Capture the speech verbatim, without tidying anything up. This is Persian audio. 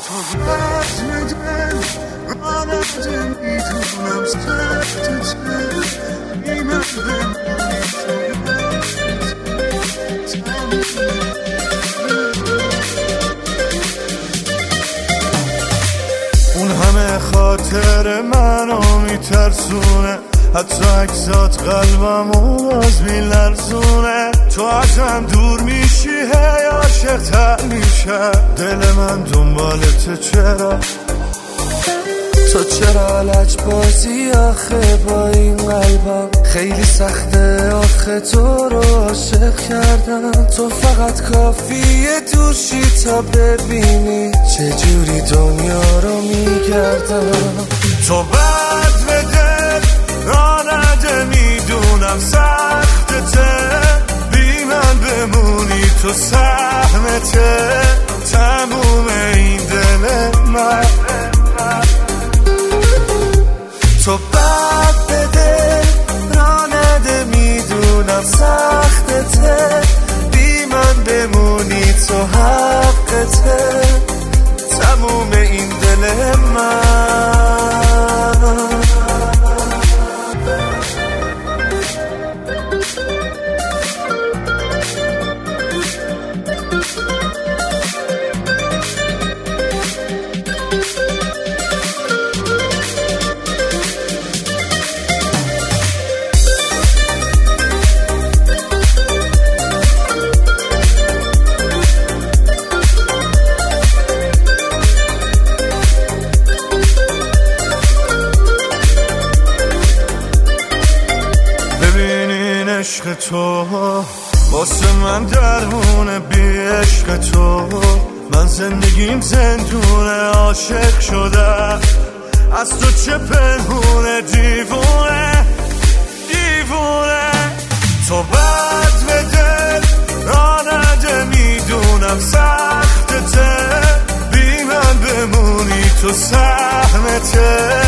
تو رسم دل رانده میدونم سخت چه بی من اون همه خاطر منو میترسونه، حتی عکسات قلبمو باز میلرزونه. تو ازم دور میشی هی عاشق تر میشه دل من دنبالت، چرا تو چرا لج بازی آخه با این قلبم؟ خیلی سخته آخه تو رو عاشق کردم. تو فقط کافیه دوشی تا ببینی چجوری دنیا رو میگردم. تو بد به دل رانده میدونم سختته، بی من بمونی تو سهمته تموم این دل من. تو بد به دل رانده میدونم سختته، بی من بمونی تو حقته تموم این دل من. عشق تو واسه من درمونه، بی عشق تو من زندگیم زندونه. عاشق شده از تو چه پنهونه، دیوونه دیوونه. تو بد به دل رانده میدونم سختته، بی من بمونی تو سهمته